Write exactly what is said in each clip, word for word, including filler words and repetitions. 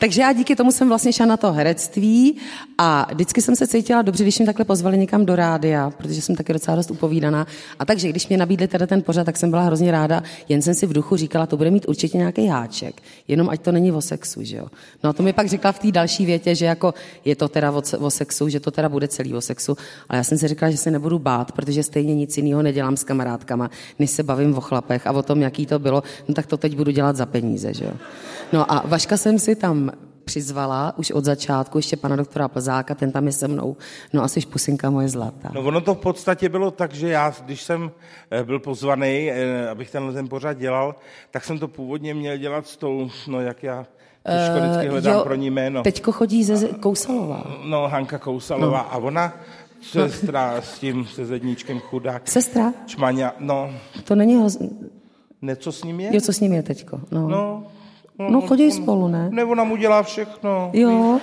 Takže já díky tomu jsem vlastně šla na to herectví a vždycky jsem se cítila dobře, když mě takhle pozvali někam do rádia, protože jsem taky docela dost upovídaná. A takže když mě nabídli teda ten pořad, tak jsem byla hrozně ráda, jen jsem si v duchu říkala, to bude mít určitě nějaký háček, jenom ať to není o sexu, že jo. No a to mi pak řekla v té další větě, že jako je to teda o, o sexu, že to teda bude celý o sexu, ale já jsem si říkala, že se nebudu bát, protože stejně nic jiného nedělám s kamarádkama, než se bavím o chlapech a o tom, jaký to bylo, no tak to teď budu dělat za peníze, že jo. No a Vaška jsem si tam přizvala už od začátku, ještě pana doktora Plzáka, ten tam je se mnou, no asi pusinka moje zlatá. No ono to v podstatě bylo tak, že já, když jsem byl pozvaný, abych tenhle ten pořad dělal, tak jsem to původně měl dělat s tou, no jak já těžko vždycky hledám uh, pro ní jméno. Teďko chodí ze Kousalová. No, Hanka Kousalová no. A ona sestra s tím se zedníčkem chudák. Sestra? Čmaňa, no. To není ho... Ne, co s ním je? Jo, co s ním je teďko, no. No, no, no chodí on, spolu, ne? Ne, ona mu dělá všechno. Jo. No.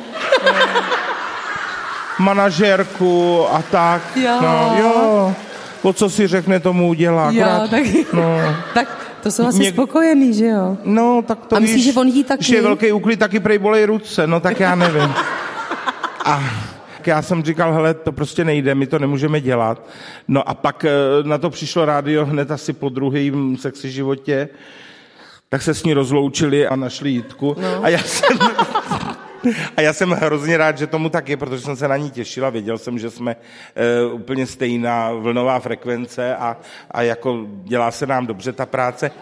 Manažérku a tak. Jo. No, jo. O co si řekne, tomu udělá. Jo, akorát, tak, no. tak to jsou asi Mě... spokojený, že jo? No, tak to a myslíš, že on jí taky? Když je velký úklid, taky prej bolej ruce, no tak já nevím. A já jsem říkal, hele, to prostě nejde, my to nemůžeme dělat. No a pak na to přišlo rádio hned asi po druhém sexy životě, tak se s ní rozloučili a našli Jitku. No. A já jsem... A já jsem hrozně rád, že tomu tak je, protože jsem se na ní těšil a věděl jsem, že jsme e, úplně stejná vlnová frekvence a, a jako dělá se nám dobře ta práce.